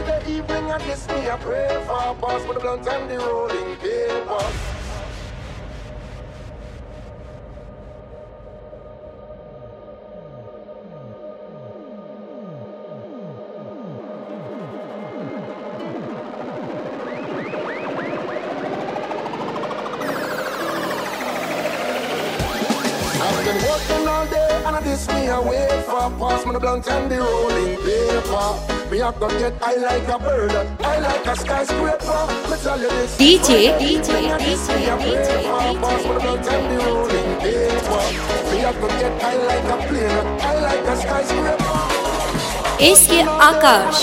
the evening and this me I pray for. Pass with the blunt and the rolling paper. I've been working all day and this me I wait for. Pass me the blunt and the rolling paper. Me I go get high like a bird, high like a skyscraper. Me tell you this. DJ Pass me the blunt and the rolling paper. Me I go get high like a plane, high like a skyscraper. SK Akash.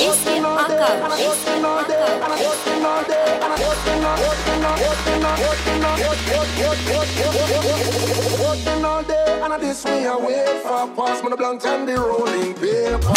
Working all day and this me I wait for. Pass me the blunt and the rolling paper.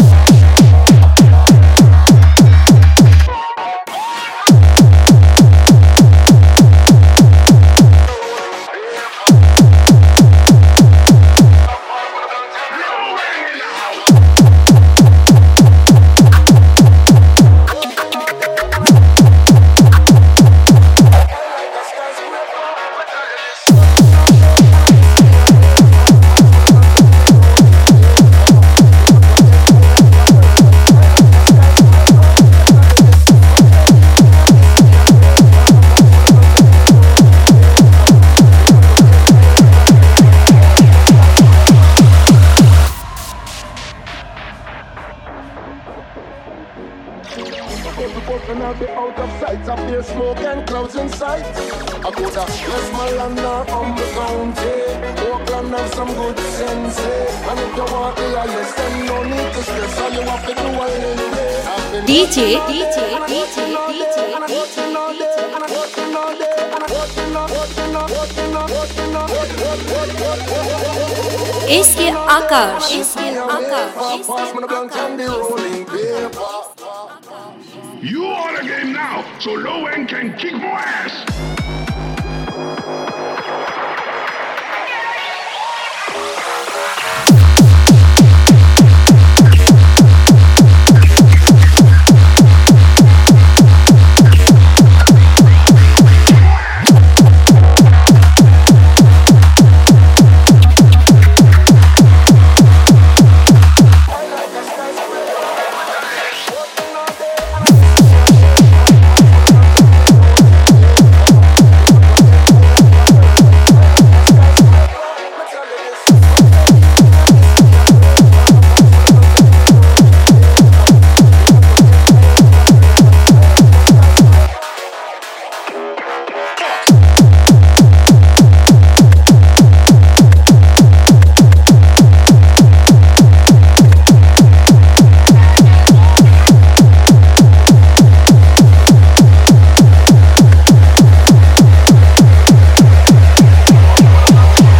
And I'll be out of sight. Up there smoke and clouds in sight. I go to Westmoreland or Humble County. Oakland have some good sense. And if you want the highest, then no need to stress. All you have to do is anyway. DJ SK Akash. You are the game now, so low end can kick more ass.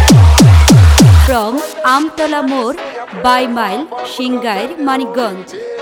From Amtala More by Mile, Shingair, Maniganj.